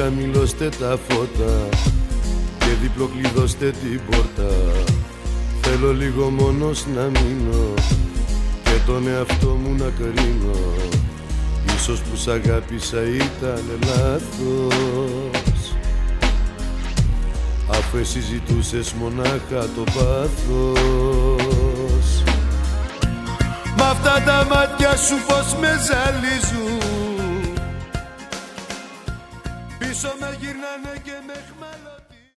χαμηλώστε τα φώτα και διπλοκλειδώστε την πόρτα. Θέλω λίγο μόνος να μείνω και τον εαυτό μου να κρίνω. Ίσως που σ' αγάπησα ήταν λάθος, αφού εσύ ζητούσες μονάχα το πάθος. Μ' αυτά τα μάτια σου πως με ζαλίζουν, πίσω με γυρνάνε και με χμαλώνουν.